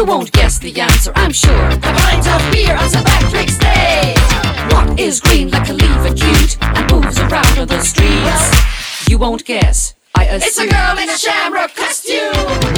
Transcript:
You won't guess the answer, I'm sure. A pint of beer on St. Patrick's Day. What is green like a leaf and cute and moves around on the streets? You won't guess, I assume. It's a girl in a shamrock costume.